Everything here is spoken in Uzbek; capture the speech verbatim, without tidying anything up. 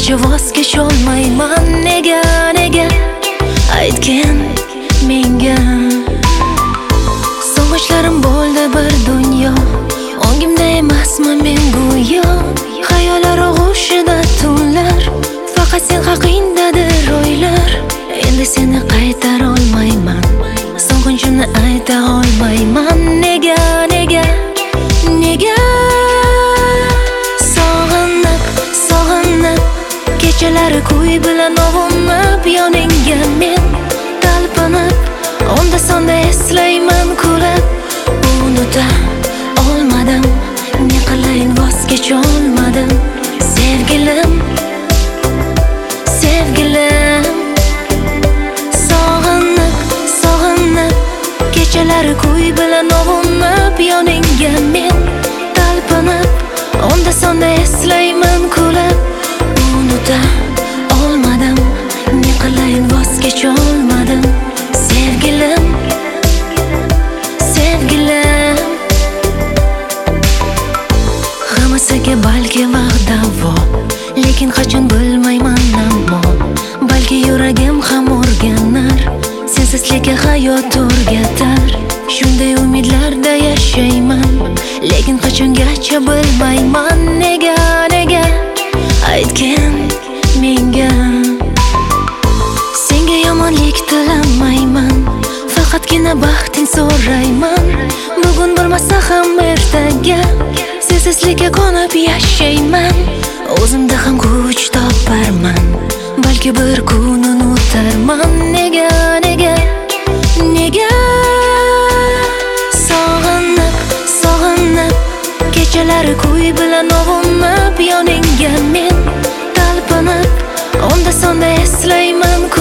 uncha voz kecholmayman. Nega, nega aytgin menga. Sog'ichlarim bo'ldi bir dunyo, ongimda emasman men go'yo. Xayollar og'ushida tunlar, faqat sen haqingdadir o'ylar. Endi seni qaytara olmayman, sog'inchimni ayta olmayman. Nega, nega, nega sog'inib, sog'inib kechalari kuy bilan ovunib yoningga men talpinib, onda sonda eslayman kulib. Unuta olmadim, ne qilayin voz kecholmadim. Sevgilim, sevgilim sog'inib, sog'inib kechalari kuy bilan ovunib yoningga men talpinib, onda sonda eslayman kulib. Unuta olmadim, ne qilayin voz kecholmadim. Sevgilim, sevgilim hammasiga balki vaqt-davo, lekin qachon bilmayman ammo. Balki yuragim ham o'rganar, sensizlikka hayot o'rgatar. Shunday umidlarda yashayman, lekin qachongacha bilmayman. Nega, nega aytgin menga. Senga yomonlik tilamayman, faqatgina baxting so'rayman. Bugun bo'lmasa ham ertaga sensizlikka ko'nib yashayman. O'zimda ham kuch toparman, balki bir kun unutarman. Nega, nega, nega sog'inib, sog'inib kechalari kuy bilan ovunib yoningga men talpinib, onda sonda eslayman